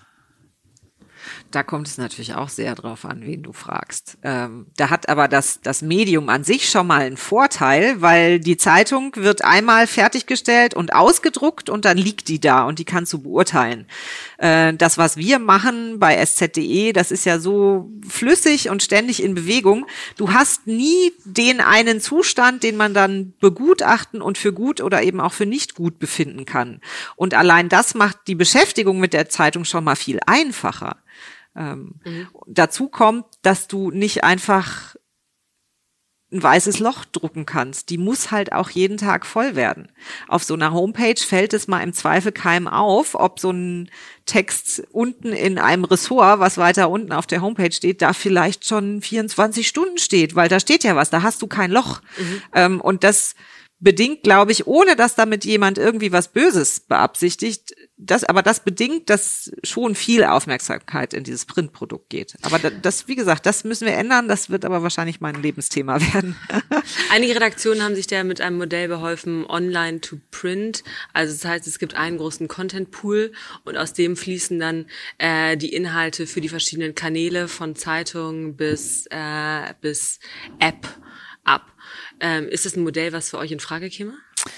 Da kommt es natürlich auch sehr drauf an, wen du fragst. Ähm, da hat aber das, das Medium an sich schon mal einen Vorteil, weil die Zeitung wird einmal fertiggestellt und ausgedruckt und dann liegt die da und die kannst du beurteilen. Äh, das, was wir machen bei S Z punkt de, das ist ja so flüssig und ständig in Bewegung. Du hast nie den einen Zustand, den man dann begutachten und für gut oder eben auch für nicht gut befinden kann. Und allein das macht die Beschäftigung mit der Zeitung schon mal viel einfacher. Ähm, mhm. Dazu kommt, dass du nicht einfach ein weißes Loch drucken kannst. Die muss halt auch jeden Tag voll werden. Auf so einer Homepage fällt es mal im Zweifel keinem auf, ob so ein Text unten in einem Ressort, was weiter unten auf der Homepage steht, da vielleicht schon vierundzwanzig Stunden steht, weil da steht ja was, da hast du kein Loch. Mhm. Ähm, und das bedingt, glaube ich, ohne dass damit jemand irgendwie was Böses beabsichtigt, das, aber das bedingt, dass schon viel Aufmerksamkeit in dieses Printprodukt geht. Aber das, wie gesagt, das müssen wir ändern, das wird aber wahrscheinlich mein Lebensthema werden. Einige Redaktionen haben sich da mit einem Modell beholfen, online to print. Also das heißt, es gibt einen großen Content-Pool und aus dem fließen dann äh, die Inhalte für die verschiedenen Kanäle von Zeitung bis, äh, bis App ab. Ähm, ist das ein Modell, was für euch in Frage käme?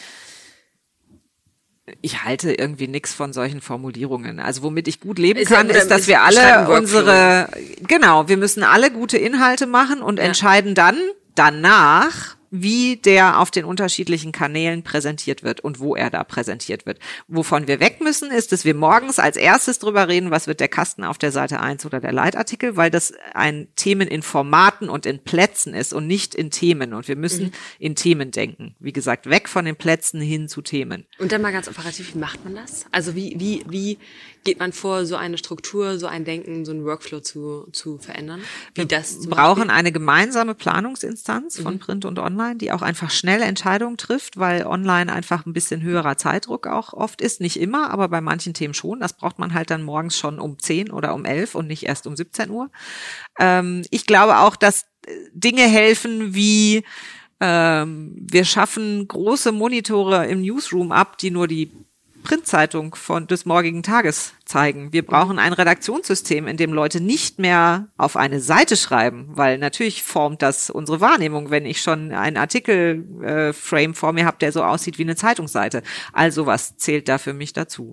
Ich halte irgendwie nichts von solchen Formulierungen. Also womit ich gut leben ist kann, ja, ist, dass ist, wir alle unsere, Workflow. genau, wir müssen alle gute Inhalte machen und ja. entscheiden dann danach, wie der auf den unterschiedlichen Kanälen präsentiert wird und wo er da präsentiert wird. Wovon wir weg müssen, ist, dass wir morgens als erstes drüber reden, was wird der Kasten auf der Seite eins oder der Leitartikel, weil das ein Themen in Formaten und in Plätzen ist und nicht in Themen. Und wir müssen mhm. in Themen denken. Wie gesagt, weg von den Plätzen hin zu Themen. Und dann mal ganz operativ, wie macht man das? Also wie, wie, wie geht man vor, so eine Struktur, so ein Denken, so einen Workflow zu, zu verändern? Wie wir das zum brauchen Beispiel? eine gemeinsame Planungsinstanz von mhm. Print und Online, die auch einfach schnell Entscheidungen trifft, weil online einfach ein bisschen höherer Zeitdruck auch oft ist. Nicht immer, aber bei manchen Themen schon. Das braucht man halt dann morgens schon um zehn oder um elf und nicht erst um siebzehn Uhr. Ähm, ich glaube auch, dass Dinge helfen wie ähm, wir schaffen große Monitore im Newsroom ab, die nur die Printzeitung von des morgigen Tages zeigen. Wir brauchen ein Redaktionssystem, in dem Leute nicht mehr auf eine Seite schreiben, weil natürlich formt das unsere Wahrnehmung, wenn ich schon einen Artikelframe äh, vor mir habe, der so aussieht wie eine Zeitungsseite. Also was zählt da für mich dazu?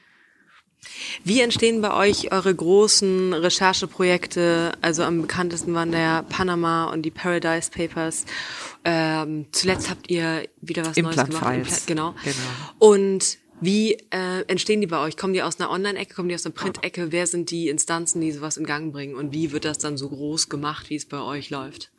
Wie entstehen bei euch eure großen Rechercheprojekte? Also am bekanntesten waren der Panama und die Paradise Papers. Ähm, zuletzt habt ihr wieder was Neues gemacht. Implant-Files. Genau. genau. Und wie äh, entstehen die bei euch? Kommen die aus einer Online-Ecke, kommen die aus einer Print-Ecke? Wer sind die Instanzen, die sowas in Gang bringen? Und wie wird das dann so groß gemacht, wie es bei euch läuft?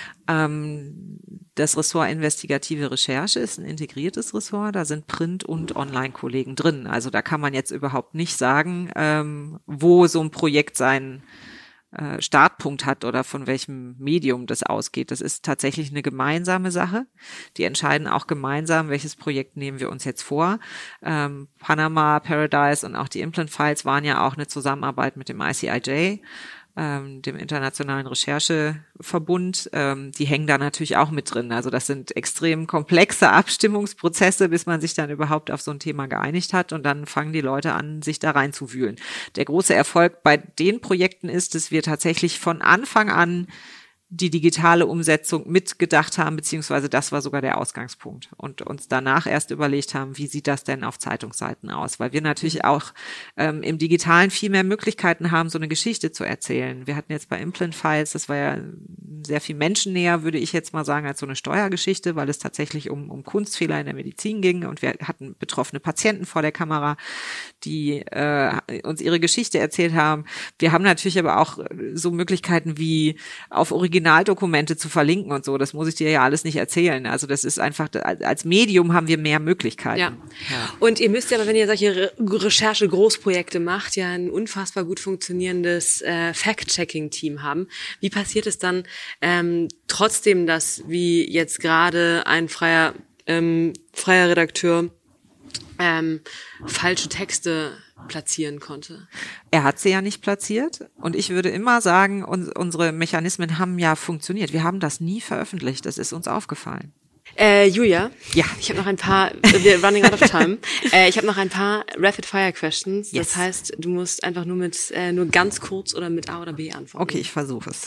Ähm, das Ressort Investigative Recherche ist ein integriertes Ressort. Da sind Print- und Online-Kollegen drin. Also da kann man jetzt überhaupt nicht sagen, ähm, wo so ein Projekt sein Startpunkt hat oder von welchem Medium das ausgeht. Das ist tatsächlich eine gemeinsame Sache. Die entscheiden auch gemeinsam, welches Projekt nehmen wir uns jetzt vor. Ähm, Panama, Paradise und auch die Implant-Files waren ja auch eine Zusammenarbeit mit dem I C I J, ähm, dem Internationalen Rechercheverbund. Ähm, die hängen da natürlich auch mit drin. Also das sind extrem komplexe Abstimmungsprozesse, bis man sich dann überhaupt auf so ein Thema geeinigt hat und dann fangen die Leute an, sich da reinzuwühlen. Der große Erfolg bei den Projekten ist, dass wir tatsächlich von Anfang an die digitale Umsetzung mitgedacht haben, beziehungsweise das war sogar der Ausgangspunkt und uns danach erst überlegt haben, wie sieht das denn auf Zeitungsseiten aus, weil wir natürlich auch ähm, im Digitalen viel mehr Möglichkeiten haben, so eine Geschichte zu erzählen. Wir hatten jetzt bei Implant Files, das war ja sehr viel menschennäher, würde ich jetzt mal sagen, als so eine Steuergeschichte, weil es tatsächlich um, um Kunstfehler in der Medizin ging und wir hatten betroffene Patienten vor der Kamera, die äh, uns ihre Geschichte erzählt haben. Wir haben natürlich aber auch so Möglichkeiten wie auf Original Originaldokumente zu verlinken und so, das muss ich dir ja alles nicht erzählen. Also das ist einfach, als Medium haben wir mehr Möglichkeiten. Ja. ja. Und ihr müsst ja, aber wenn ihr solche Re- Recherche-Großprojekte macht, ja ein unfassbar gut funktionierendes äh, Fact-Checking-Team haben. Wie passiert es dann ähm, trotzdem, dass wie jetzt gerade ein freier, ähm, freier Redakteur ähm, falsche Texte platzieren konnte? Er hat sie ja nicht platziert und ich würde immer sagen, uns, unsere Mechanismen haben ja funktioniert. Wir haben das nie veröffentlicht, das ist uns aufgefallen. Äh, Julia, ja. ich habe noch ein paar, we're running out of time, äh, ich habe noch ein paar Rapid-Fire-Questions, yes. Das heißt, du musst einfach nur mit, äh, nur ganz kurz oder mit A oder B antworten. Okay, ich versuche es.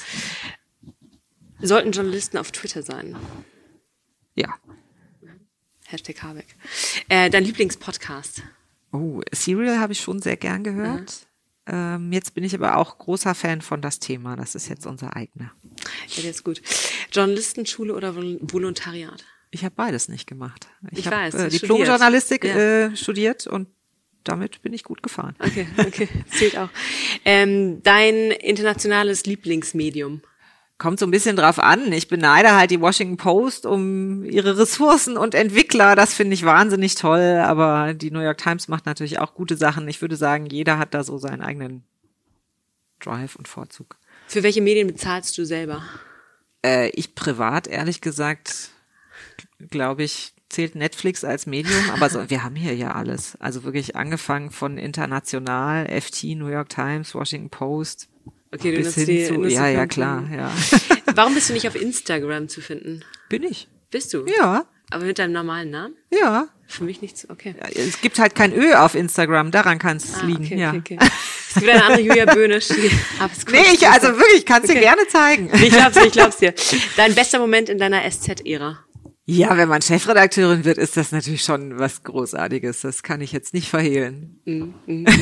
Sollten Journalisten auf Twitter sein? Ja. Hashtag Habeck. Äh, dein Lieblingspodcast? Oh, Serial habe ich schon sehr gern gehört. Mhm. Ähm, jetzt bin ich aber auch großer Fan von das Thema. Das ist jetzt unser eigener. Ja, der ist gut. Journalistenschule oder Vol- Volontariat? Ich habe beides nicht gemacht. Ich, ich habe weiß, äh, Diplom-Journalistik ja. äh, studiert und damit bin ich gut gefahren. Okay, okay, zählt auch. Ähm, dein internationales Lieblingsmedium? Kommt so ein bisschen drauf an. Ich beneide halt die Washington Post um ihre Ressourcen und Entwickler. Das finde ich wahnsinnig toll. Aber die New York Times macht natürlich auch gute Sachen. Ich würde sagen, jeder hat da so seinen eigenen Drive und Vorzug. Für welche Medien bezahlst du selber? Äh, ich privat, ehrlich gesagt, glaube ich, zählt Netflix als Medium, aber so, wir haben hier ja alles. Also wirklich angefangen von international, F T, New York Times, Washington Post, okay, du bis nutzt hin die, zu, nutzt ja, die ja, Plattform. klar, ja. Warum bist du nicht auf Instagram zu finden? Bin ich. Bist du? Ja, Aber mit deinem normalen Namen? ja. Für mich nicht so, okay. Ja, es gibt halt kein Ö auf Instagram, daran kann es Ah, liegen, okay, ja. okay, okay. Es gibt eine andere Julia Böhnisch. Die, aber es Nee, ich, also wirklich, ich kann es dir Okay. gerne zeigen. Ich glaub's dir, ich glaub's dir. Dein bester Moment in deiner S Z-Ära? Ja, wenn man Chefredakteurin wird, ist das natürlich schon was Großartiges. Das kann ich jetzt nicht verhehlen. Mhm, mhm, mhm.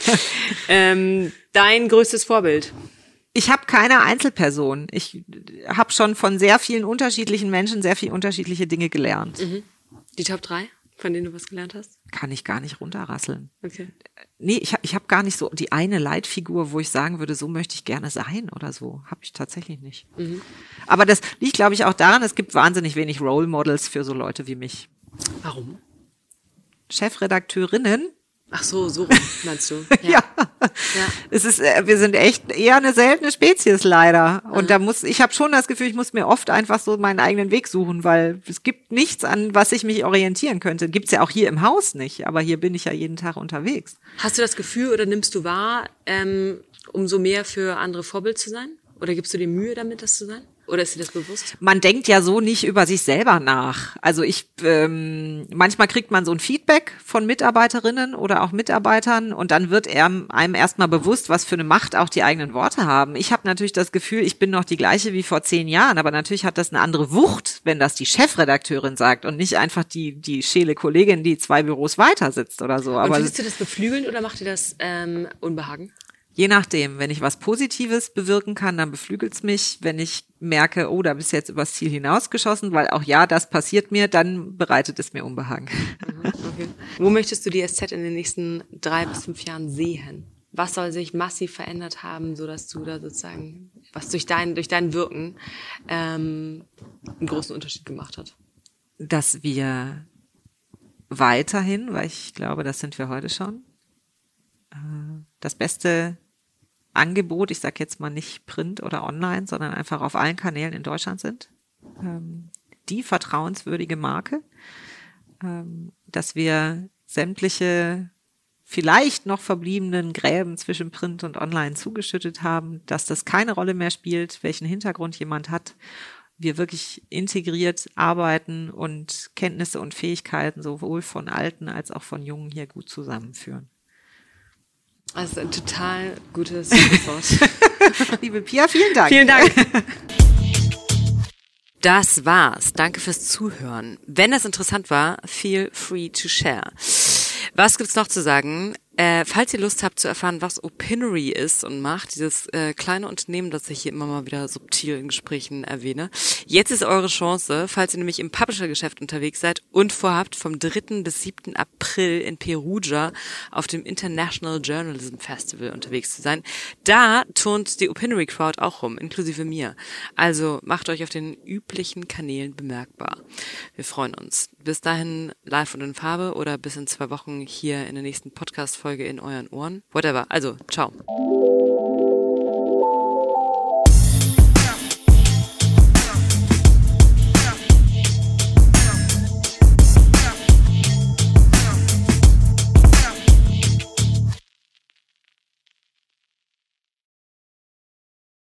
ähm, dein größtes Vorbild? Ich habe keine Einzelperson. Ich habe schon von sehr vielen unterschiedlichen Menschen sehr viele unterschiedliche Dinge gelernt. Mhm. Die Top drei, von denen du was gelernt hast? Kann ich gar nicht runterrasseln. Okay. Nee, ich, hab- ich habe gar nicht so die eine Leitfigur, wo ich sagen würde, so möchte ich gerne sein oder so. Habe ich tatsächlich nicht. Mhm. Aber das liegt, glaube ich, auch daran, es gibt wahnsinnig wenig Role Models für so Leute wie mich. Warum? Chefredakteurinnen. Ach so, so rum, meinst du? Ja. Ja. Es ist, äh, wir sind echt eher eine seltene Spezies leider. Und da muss, ich habe schon das Gefühl, ich muss mir oft einfach so meinen eigenen Weg suchen, weil es gibt nichts, an was ich mich orientieren könnte. Gibt's ja auch hier im Haus nicht, aber hier bin ich ja jeden Tag unterwegs. Hast du das Gefühl oder nimmst du wahr, ähm, umso mehr für andere Vorbild zu sein? Oder gibst du dir Mühe damit, das zu sein? Oder ist dir das bewusst? Man denkt ja so nicht über sich selber nach. Also ich, ähm, manchmal kriegt man so ein Feedback von Mitarbeiterinnen oder auch Mitarbeitern und dann wird einem erstmal bewusst, was für eine Macht auch die eigenen Worte haben. Ich habe natürlich das Gefühl, ich bin noch die gleiche wie vor zehn Jahren, aber natürlich hat das eine andere Wucht, wenn das die Chefredakteurin sagt und nicht einfach die die schäle Kollegin, die zwei Büros weiter sitzt oder so. Und Aber findest du das beflügelnd oder macht dir das ähm, Unbehagen? je nachdem, wenn ich was Positives bewirken kann, dann beflügelt's mich. Wenn ich merke, oh, da bist du jetzt übers Ziel hinausgeschossen, weil auch ja, das passiert mir, dann bereitet es mir Unbehagen. Okay. Wo möchtest du die S Z in den nächsten drei bis fünf Jahren sehen? Was soll sich massiv verändert haben, so dass du da sozusagen, was durch dein durch dein Wirken ähm, einen großen Unterschied gemacht hat? Dass wir weiterhin, weil ich glaube, das sind wir heute schon, das beste Angebot, ich sage jetzt mal nicht Print oder online, sondern einfach auf allen Kanälen in Deutschland sind. Ähm, die vertrauenswürdige Marke, ähm, dass wir sämtliche vielleicht noch verbliebenen Gräben zwischen Print und Online zugeschüttet haben, dass das keine Rolle mehr spielt, welchen Hintergrund jemand hat. Wir wirklich integriert arbeiten und Kenntnisse und Fähigkeiten sowohl von Alten als auch von Jungen hier gut zusammenführen. Das ist ein total gutes Wort. Liebe Pia, vielen Dank. Vielen Dank. Das war's. Danke fürs Zuhören. Wenn es interessant war, feel free to share. Was gibt's noch zu sagen? Äh, falls ihr Lust habt zu erfahren, was Opinory ist und macht, dieses äh, kleine Unternehmen, das ich hier immer mal wieder subtil in Gesprächen erwähne, jetzt ist eure Chance, falls ihr nämlich im Publisher-Geschäft unterwegs seid und vorhabt, vom dritten bis siebten April in Perugia auf dem International Journalism Festival unterwegs zu sein. Da turnt die Opinory Crowd auch rum, inklusive mir. Also macht euch auf den üblichen Kanälen bemerkbar. Wir freuen uns. Bis dahin live und in Farbe oder bis in zwei Wochen hier in der nächsten Podcast-Folge in euren Ohren. Whatever. Also, ciao.